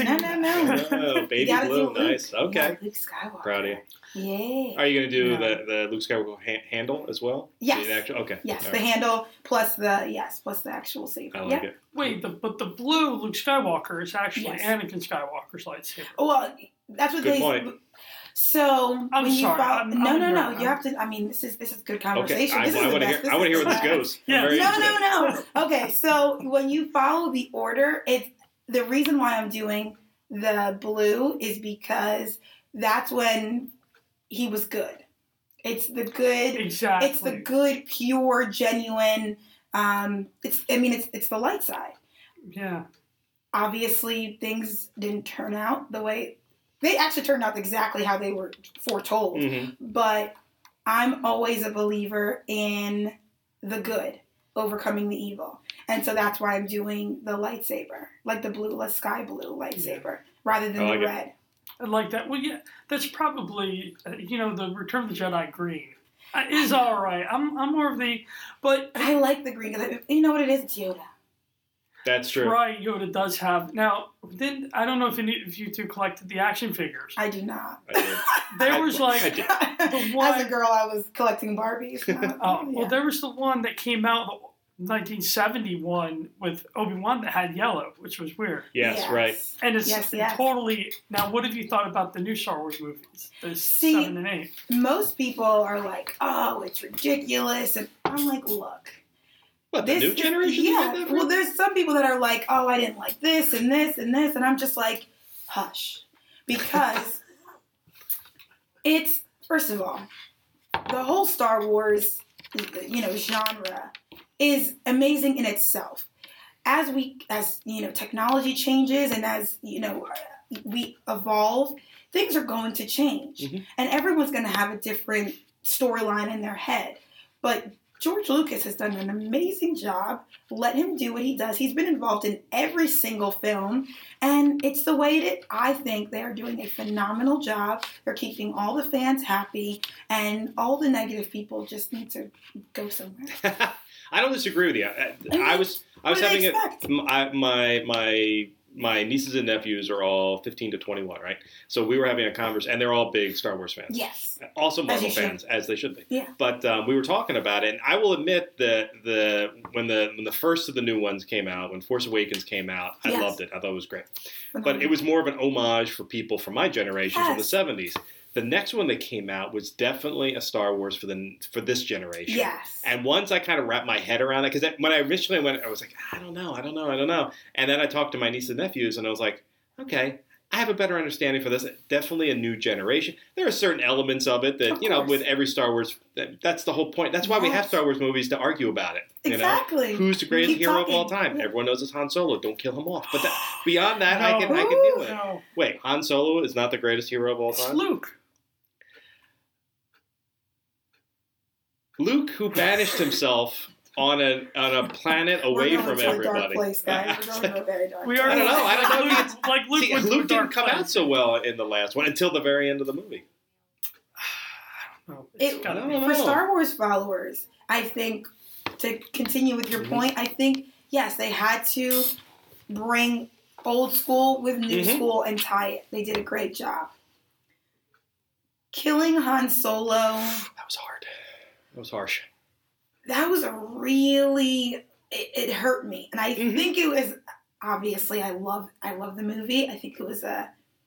Oh, baby blue, nice. Okay. Luke Skywalker. Proud of you. Yeah. Are you going to do the Luke Skywalker handle as well? Yes. Okay. Yes, the handle plus the actual saber. I like it. Wait, but the blue Luke Skywalker is actually Anakin Skywalker's lightsaber. Well, that's what Good point. So I'm when sorry. No. You have to. I mean, this is good conversation. Okay. I want to hear where this goes. Yeah. No. Okay, so when you follow the order, it's the reason why I'm doing the blue is because that's when he was good. It's the good. Exactly. It's the good, pure, genuine. It's the light side. Yeah. Obviously, things didn't turn out the way. They actually turned out exactly how they were foretold. Mm-hmm. But I'm always a believer in the good overcoming the evil. And so that's why I'm doing the lightsaber, like the blue, sky blue lightsaber, rather than the red. I like that. Well, yeah, that's probably the Return of the Jedi green is all right. I'm more of the, but I like the green. You know what it is? It's Yoda. That's true. Right, Yoda does have. Now, then I don't know if you two collected the action figures. I do not. I did. There was like the one. As a girl, I was collecting Barbies. Well, there was the one that came out in 1971 with Obi-Wan that had yellow, which was weird. Yes, right. And it's totally. Now, what have you thought about the new Star Wars movies? The 7 and 8. Most people are like, "Oh, it's ridiculous," and I'm like, "Look." What, the new generation? Yeah. Well, there's some people that are like, "Oh, I didn't like this and this and this," and I'm just like, "Hush," because it's, first of all, the whole Star Wars, genre is amazing in itself. As technology changes and as we evolve, things are going to change, and everyone's going to have a different storyline in their head, but George Lucas has done an amazing job. Let him do what he does. He's been involved in every single film, and it's the way that I think they are doing a phenomenal job. They're keeping all the fans happy, and all the negative people just need to go somewhere. I don't disagree with you. I was having my nieces and nephews are all 15 to 21, right? So we were having a conversation, and they're all big Star Wars fans. Yes. Also Marvel fans, as they should be. Yeah. But we were talking about it, and I will admit that when the first of the new ones came out, when Force Awakens came out, I loved it. I thought it was great. But it was more of an homage for people from my generation from the 70s. The next one that came out was definitely a Star Wars for this generation. Yes. And once I kind of wrapped my head around it, because when I initially went, I was like, I don't know. And then I talked to my nieces and nephews, and I was like, okay, I have a better understanding for this. Definitely a new generation. There are certain elements of it that, with every Star Wars, that's the whole point. That's why we have Star Wars movies, to argue about it. Exactly. Who's the greatest hero of all time? Yeah. Everyone knows it's Han Solo. Don't kill him off. But beyond that, I can deal with it. No. Wait, Han Solo is not the greatest hero of all time? It's Luke. Luke, who banished himself on a planet away from everybody. Dark place, guys. We're going to a very dark place. I don't know. Luke didn't come place. out so well in the last one until the very end of the movie. I don't know. For Star Wars followers, I think, to continue with your point, I think, yes, they had to bring old school with new school and tie it. They did a great job. Killing Han Solo. That was hard. That was harsh. That was it hurt me. And I think it was, obviously, I love the movie. I think it was it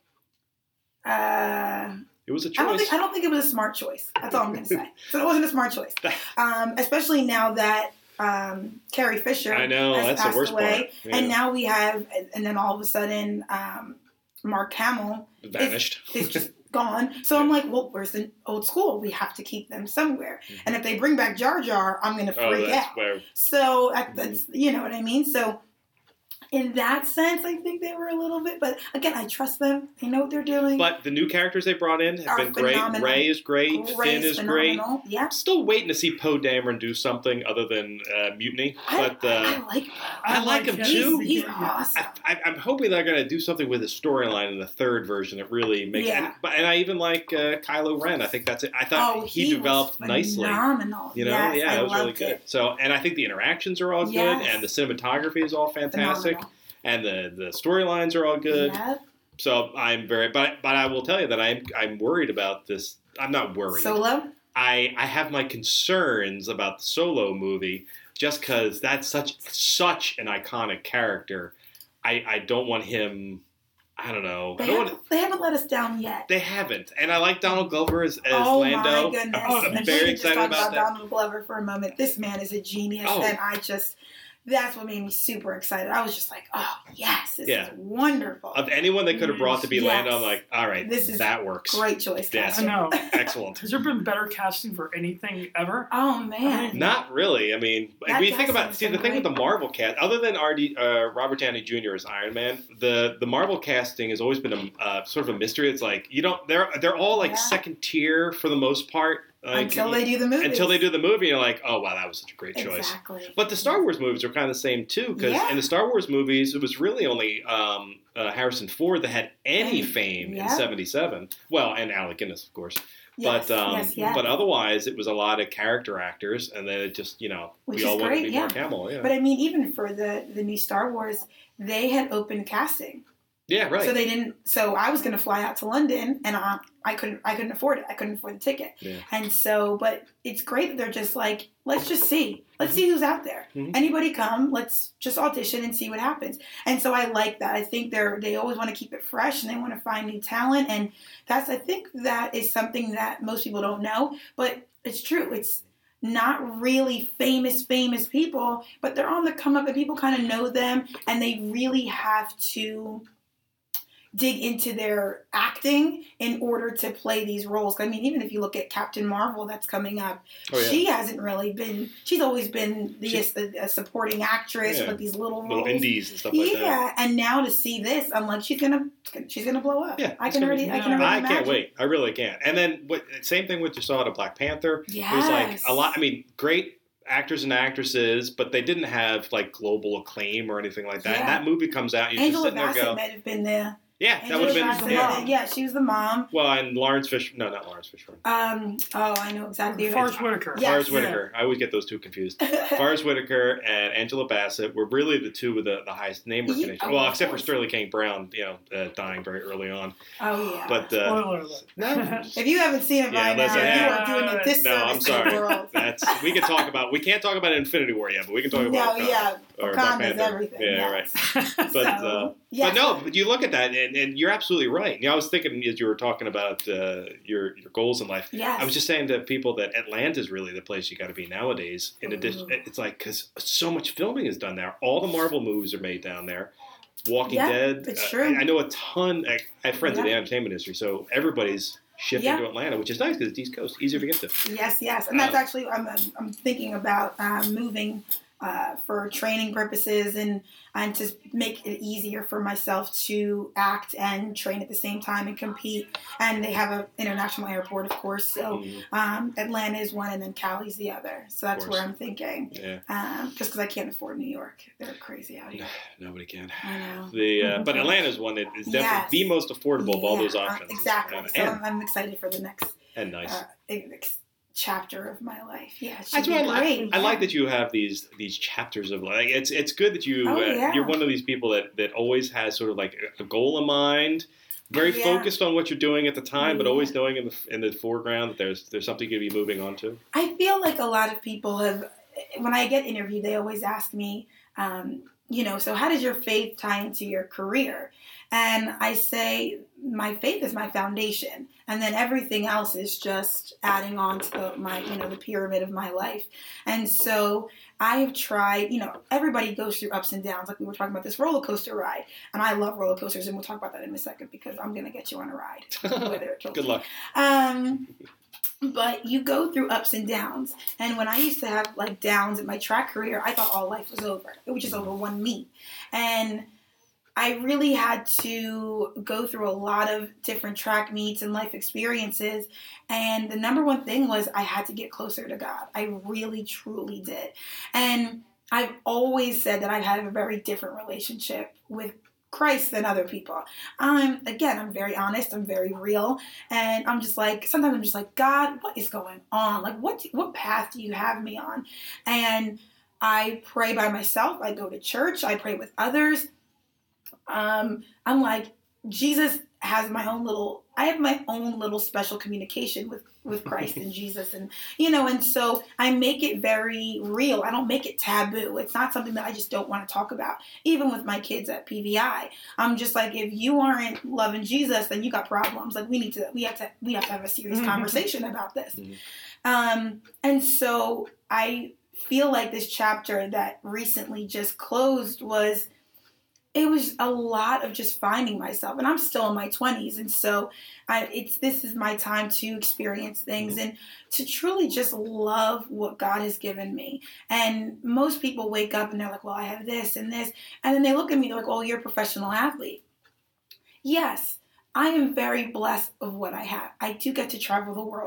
was a choice. I don't think it was a smart choice. That's all I'm going to say. So it wasn't a smart choice. Especially now that Carrie Fisher has passed away. Yeah. And now we have, and then all of a sudden, Mark Hamill vanished. Is just gone. So I'm like, well, where's the old school? We have to keep them somewhere. And if they bring back Jar Jar, I'm going to freak out. So that's, you know what I mean? So in that sense, I think they were a little bit, but again, I trust them. They know what they're doing. But the new characters they brought in have been phenomenal. Great. Rey is great. Finn is great. Yeah. I'm still waiting to see Poe Dameron do something other than mutiny. But I like him too. He's awesome. I'm hoping they're going to do something with his storyline in the third version that really makes. Yeah. And I even like Kylo Ren. I think that's it. I thought he developed nicely. Phenomenal. Yes, that was really good. So, and I think the interactions are all good, and the cinematography is all fantastic. Phenomenal. And the storylines are all good. Yep. So I'm but I will tell you that I'm worried about this. I'm not worried. Solo? I have my concerns about the Solo movie just because that's such an iconic character. I don't want him. I don't know. They haven't let us down yet. They haven't. And I like Donald Glover as Lando. Oh my goodness. I'm very excited about that. Donald Glover for a moment. This man is a genius, and that's what made me super excited. I was just like, oh, yes, this is wonderful. Of anyone they could have brought to be Lando, I'm like, all right, that works. Great choice, yes. I know. Excellent. Has there been better casting for anything ever? Oh, man. Not really. I mean, when you think about the thing with the Marvel cast, other than Robert Downey Jr. as Iron Man, the Marvel casting has always been a sort of a mystery. It's like, they're all like second tier for the most part. until they do the movie. Until they do the movie, you're like, oh wow, that was such a great choice. Exactly. But the Star Wars movies are kind of the same too, because in the Star Wars movies, it was really only Harrison Ford that had any fame in '77. Well, and Alec Guinness, of course. Yes, but otherwise, it was a lot of character actors, and then it just, we all wanted to be Mark Hamill. Yeah. But I mean, even for the new Star Wars, they had open casting. Yeah, right. So they didn't. So I was going to fly out to London, and I couldn't afford it. I couldn't afford the ticket. Yeah. And so, but it's great that they're just like, let's just see. Let's see who's out there. Anybody come? Let's just audition and see what happens. And so I like that. I think they always want to keep it fresh, and they want to find new talent. And I think that is something that most people don't know, but it's true. It's not really famous people, but they're on the come up, and people kind of know them, and they really have to dig into their acting in order to play these roles. I mean, even if you look at Captain Marvel that's coming up, she hasn't really been, she's always been a supporting actress with these little roles. Little indies and stuff like that. Yeah, and now to see this, I'm like, she's gonna blow up. Yeah, I can already imagine. I can't wait. I really can't. And then same thing with you saw to Black Panther. Yes. It was like a lot, great actors and actresses, but they didn't have like global acclaim or anything like that. And that movie comes out, you just sit there and go, might have been there. Yeah, that would have been. Yeah, she was the mom. Well, and Lawrence Fishburne. No, not Lawrence Fishburne. I know exactly. Forrest Whitaker. Yes. Forrest Whitaker. I always get those two confused. Forrest Whitaker and Angela Bassett were really the two with the highest name recognition. Well, except for Sterling K. Brown, dying very early on. Oh yeah. But spoiler alert. no, if you haven't seen it by now, you are doing a disservice. No, I'm sorry. To the world. We can't talk about Infinity War yet, but we can talk about Black Panther. Everything. Yeah, right. But you look at that, and you're absolutely right. I was thinking as you were talking about your goals in life. Yes. I was just saying to people that Atlanta is really the place you got to be nowadays. In addition, it's like because so much filming is done there. All the Marvel movies are made down there. Walking Dead. It's true. I know a ton. I have friends in the entertainment industry, so everybody's shifting to Atlanta, which is nice because it's East Coast, easier to get to. Yes, and that's actually I'm thinking about moving for training purposes and to make it easier for myself to act and train at the same time and compete. And they have an international airport, of course. So Atlanta is one, and then Cali's the other. So that's where I'm thinking. Yeah. Just because I can't afford New York, they're crazy out here. Nobody can. I know. But Atlanta is one that is definitely the most affordable of all those options. Exactly. So I'm excited for the next. And nice. Chapter of my life. Yeah, that's why I like that you have these chapters of life. It's good that you you're one of these people that always has sort of like a goal in mind, very focused on what you're doing at the time, but always knowing in the foreground that there's something to be moving on to. I feel like a lot of people have, when I get interviewed, they always ask me, so how does your faith tie into your career? And I say, my faith is my foundation, and then everything else is just adding on to the pyramid of my life. And so I have tried, everybody goes through ups and downs, like we were talking about this roller coaster ride, and I love roller coasters, and we'll talk about that in a second because I'm going to get you on a ride. Good luck. But you go through ups and downs. And when I used to have like downs in my track career, I thought all life was over. It was just over one meet. And I really had to go through a lot of different track meets and life experiences. And the number one thing was I had to get closer to God. I really, truly did. And I've always said that I've had a very different relationship with Christ than other people. I'm very honest. I'm very real. And I'm just like, sometimes I'm just like, God, what is going on? Like, what path do you have me on? And I pray by myself. I go to church. I pray with others. I'm like, Jesus has I have my own little special communication with Christ and Jesus. And, and so I make it very real. I don't make it taboo. It's not something that I just don't want to talk about. Even with my kids at PVI, I'm just like, if you aren't loving Jesus, then you got problems. Like we have to have a serious conversation about this. And so I feel like this chapter that recently just closed it was a lot of just finding myself, and I'm still in my 20s, and so this is my time to experience things and to truly just love what God has given me. And most people wake up and they're like, well, I have this and this, and then they look at me, they're like, oh, you're a professional athlete. Yes, I am very blessed of what I have. I do get to travel the world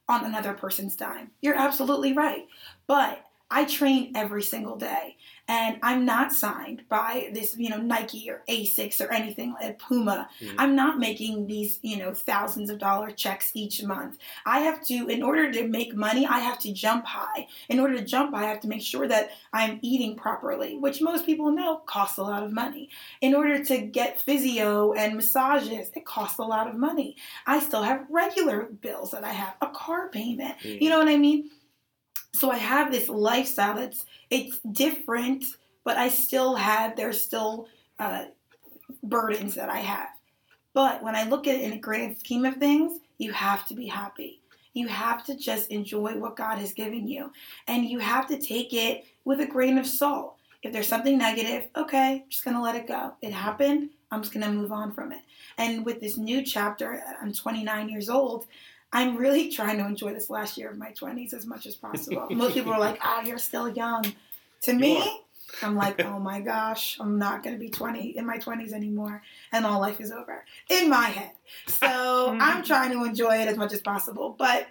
on another person's dime. You're absolutely right. But I train every single day, and I'm not signed by this, Nike or Asics or anything like Puma. Mm-hmm. I'm not making these, thousands of dollar checks each month. I have to, in order to make money, I have to jump high. In order to jump high, I have to make sure that I'm eating properly, which most people know costs a lot of money. In order to get physio and massages, it costs a lot of money. I still have regular bills that I have, a car payment. Mm-hmm. You know what I mean? So I have this lifestyle it's different, but there's still burdens that I have. But when I look at it in a grand scheme of things, you have to be happy. You have to just enjoy what God has given you. And you have to take it with a grain of salt. If there's something negative, okay, I'm just going to let it go. It happened. I'm just going to move on from it. And with this new chapter, I'm 29 years old. I'm really trying to enjoy this last year of my 20s as much as possible. Most people are like, you're still young. To me, I'm like, oh my gosh, I'm not going to be in my 20s anymore, and all life is over in my head. So I'm trying to enjoy it as much as possible. But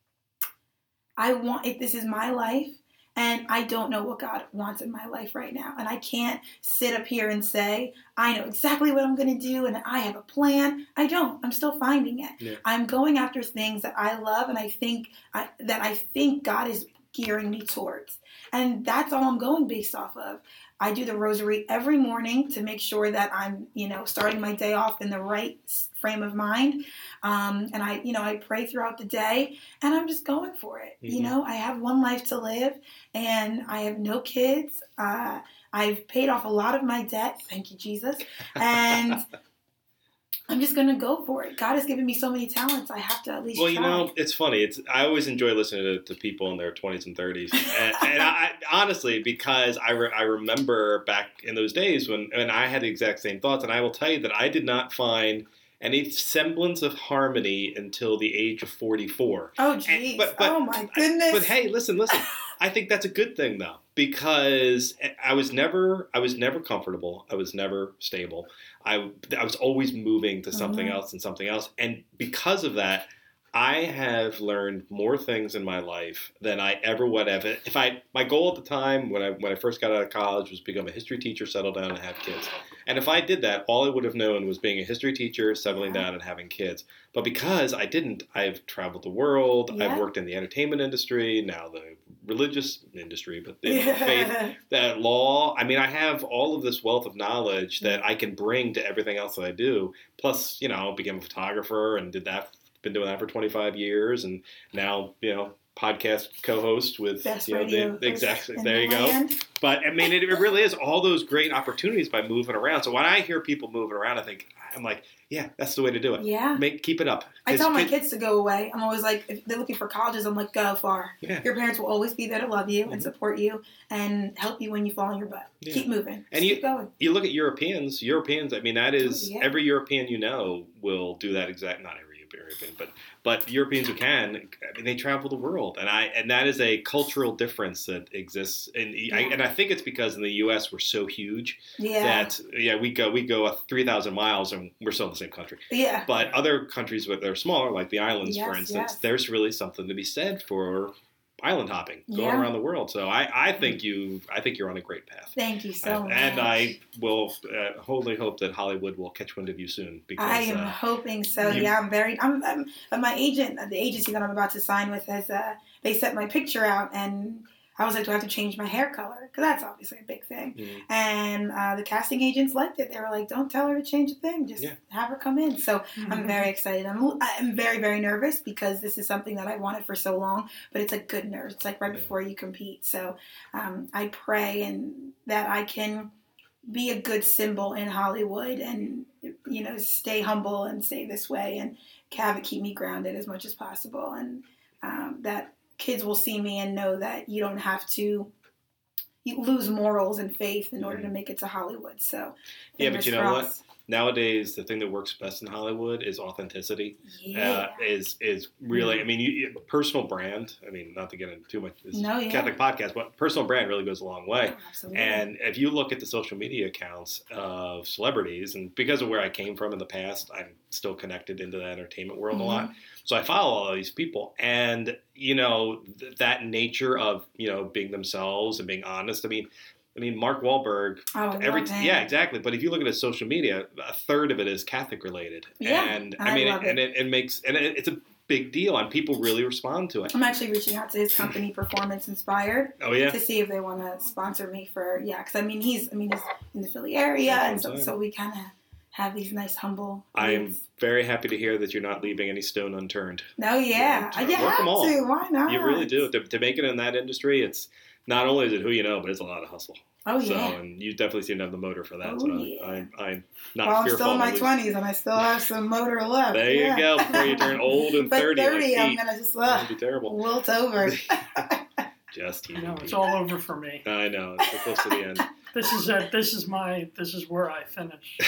this is my life, and I don't know what God wants in my life right now. And I can't sit up here and say, I know exactly what I'm going to do and I have a plan. I don't. I'm still finding it. Yeah. I'm going after things that I love and I think God is gearing me towards. And that's all I'm going based off of. I do the rosary every morning to make sure that I'm, starting my day off in the right frame of mind. And I pray throughout the day and I'm just going for it. Mm-hmm. I have one life to live and I have no kids. I've paid off a lot of my debt. Thank you, Jesus. And I'm just going to go for it. God has given me so many talents. I have to at least try. It's funny. I always enjoy listening to people in their 20s and 30s. and I honestly, because I remember back in those days when I had the exact same thoughts. And I will tell you that I did not find any semblance of harmony until the age of 44. Oh, geez. Oh, my goodness. But hey, listen. I think that's a good thing, though, because I was never comfortable. I was never stable. I was always moving to something else and something else. And because of that, I have learned more things in my life than I ever would have. My goal at the time when I first got out of college was to become a history teacher, settle down, and have kids. And if I did that, all I would have known was being a history teacher, settling down, and having kids. But because I didn't, I've traveled the world. Yeah. I've worked in the entertainment industry, now the religious industry, but the faith, the law. I mean, I have all of this wealth of knowledge that I can bring to everything else that I do. Plus, became a photographer and been doing that for 25 years, and now, podcast co-host with exactly there you go. But I mean, it really is all those great opportunities by moving around. So when I hear people moving around, I'm like, yeah, that's the way to do it. Yeah, keep it up. I tell my kids to go away. I'm always like, if they're looking for colleges, I'm like, go far. Yeah. Your parents will always be there to love you and support you and help you when you fall on your butt. Yeah. Keep moving. And keep going. You look at Europeans. I mean, that is every European will do that exact. Not every European, but Europeans who can, I mean, they travel the world, and that is a cultural difference that exists. And I think it's because in the U.S. we're so huge that we go 3,000 miles and we're still in the same country. Yeah. But other countries that are smaller, like the islands, for instance, there's really something to be said for island hopping, going around the world. So I think you're on a great path. Thank you so much. And I will wholly hope that Hollywood will catch wind of you soon. Because I am hoping so. I'm my agent, the agency that I'm about to sign with, they set my picture out, and I was like, do I have to change my hair color? Because that's obviously a big thing. Mm-hmm. And the casting agents liked it. They were like, don't tell her to change a thing. Just have her come in. So I'm very excited. I'm very, very nervous because this is something that I wanted for so long. But it's a good nerve. It's like right before you compete. So I pray and that I can be a good symbol in Hollywood and, stay humble and stay this way and have it keep me grounded as much as possible. And that kids will see me and know that you don't have to lose morals and faith in order to make it to Hollywood. So but you know what? nowadays the thing that works best in Hollywood is authenticity. Yeah. Is really, I mean, personal brand. I mean, not to get into too much this Catholic podcast, but personal brand really goes a long way. Oh, absolutely. And if you look at the social media accounts of celebrities, and because of where I came from in the past, I'm still connected into the entertainment world a lot. So I follow all these people, and that nature of being themselves and being honest. I mean, Mark Wahlberg. Yeah, exactly. But if you look at his social media, a third of it is Catholic related. Yeah, and I mean, it's a big deal, and people really respond to it. I'm actually reaching out to his company, Performance Inspired. Oh yeah. To see if they want to sponsor me for because he's in the Philly area, and so we kind of have these nice humble. I am very happy to hear that you're not leaving any stone unturned. No, yeah, you have to. Why not? You really do. To make it in that industry, it's not only is it who you know, but it's a lot of hustle. Oh yeah. So, and you definitely seem to have the motor for that. I'm not I'm fearful. still in my 20s, and I still have some motor left. There you go. Before you turn old and 30, like I'm gonna just that'd be terrible. Wilt over. Just it's all over for me. I know. It's so close to the end. This is it. This is where I finish.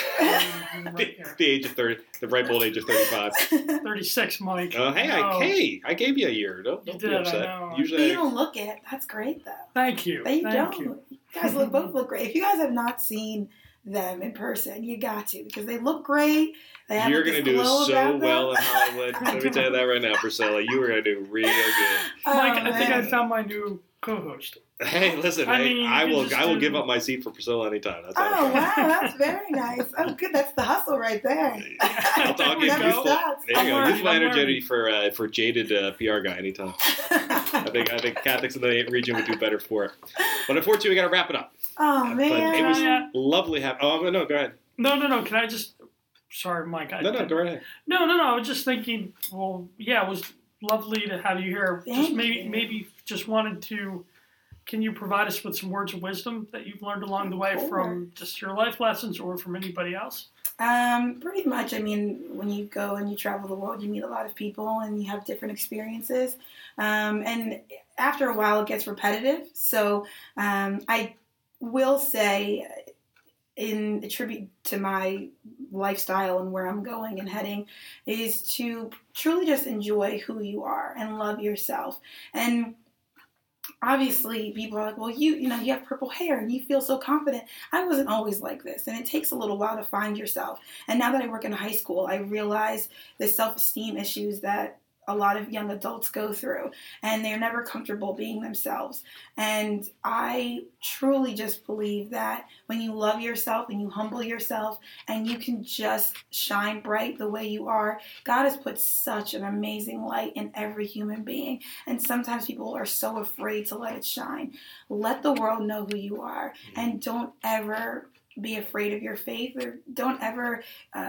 The age of 30, the ripe old age of 35. 36, Mike. Hey, I gave you a year. Don't be upset. I know. Usually, you don't look it. That's great, though. Thank you. They Thank don't. you. You guys both look great. If you guys have not seen them in person, you got to, because they look great. You're going to do so well in Hollywood. Let me tell you that right now, Priscilla. You were going to do real good. Mike, I think I found my new co-host. Hey, listen, I will give up my seat for Priscilla anytime. That's wow, that's very nice. Oh, good, that's the hustle right there. I'll give you youthful energy for jaded PR guy anytime. I think Catholics in the region would do better for it. But unfortunately, we got to wrap it up. Oh man, but it was lovely having. Oh no, go ahead. No. Can I just? Sorry, Mike. No, go ahead. No. I was just thinking. Well, yeah, it was lovely to have you here. Maybe just wanted to. Can you provide us with some words of wisdom that you've learned along the way from just your life lessons or from anybody else? Pretty much. I mean, when you go and you travel the world, you meet a lot of people and you have different experiences. And after a while, it gets repetitive. So I will say, in a tribute to my lifestyle and where I'm going and heading, is to truly just enjoy who you are and love yourself. And obviously, people are like, well, you have purple hair and you feel so confident. I wasn't always like this, and it takes a little while to find yourself. And now that I work in high school, I realize the self-esteem issues that a lot of young adults go through, and they're never comfortable being themselves. And I truly just believe that when you love yourself and you humble yourself and you can just shine bright the way you are, God has put such an amazing light in every human being. And sometimes people are so afraid to let it shine. Let the world know who you are, and don't ever be afraid of your faith, or don't ever,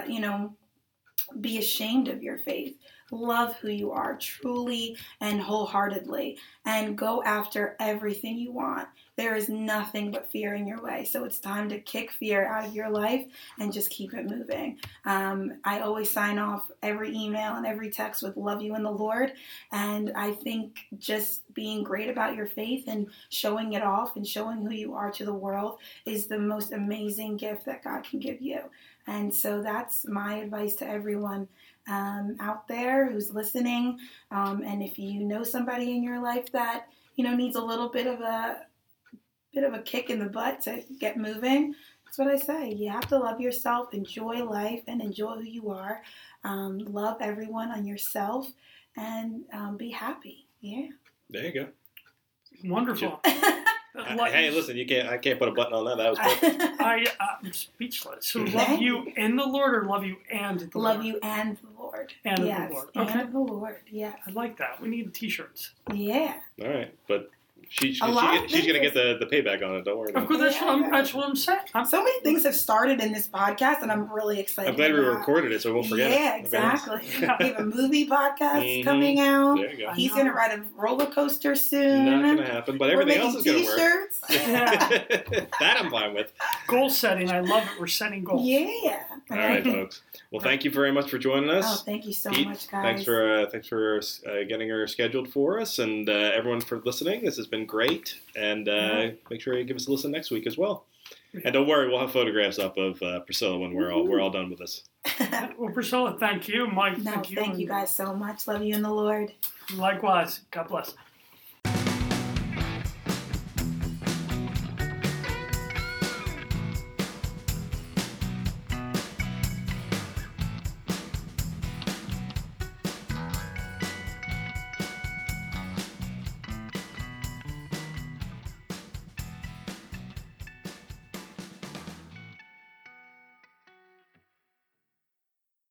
be ashamed of your faith. Love who you are truly and wholeheartedly, and go after everything you want. There is nothing but fear in your way. So it's time to kick fear out of your life and just keep it moving. I always sign off every email and every text with love you in the Lord. And I think just being great about your faith and showing it off and showing who you are to the world is the most amazing gift that God can give you. And so that's my advice to everyone out there who's listening. And if you know somebody in your life that, needs a little bit of a kick in the butt to get moving, that's what I say. You have to love yourself, enjoy life, and enjoy who you are. Love everyone and yourself, and be happy. Yeah. There you go. Wonderful. Hey, listen, I can't put a button on that. That was perfect. I'm speechless. So love you in the Lord, or love you and the Lord? Love you and the Lord. And the Lord. Okay. And the Lord, yeah. I like that. We need t-shirts. Yeah. All right, but she's going to get the payback on it. Don't worry about it. Of course, that's what I'm saying. So many things have started in this podcast, and I'm really excited. I'm glad we recorded it, so I won't forget it. Yeah, exactly. We have a movie podcast coming out. There you go. He's going to ride a roller coaster soon. Not going to happen, but everything else is going to work. T-shirts. That I'm fine with. Goal setting. I love it. We're setting goals. Yeah. All right, folks. Well, thank you very much for joining us. Oh, thank you so much, guys. Thanks for getting her scheduled for us, and everyone for listening. This has been great, and make sure you give us a listen next week as well. And don't worry, we'll have photographs up of Priscilla when we're all done with this. Well, Priscilla, thank you. Mike, No, thank you. thank you guys so much. Love you in the Lord. Likewise. God bless.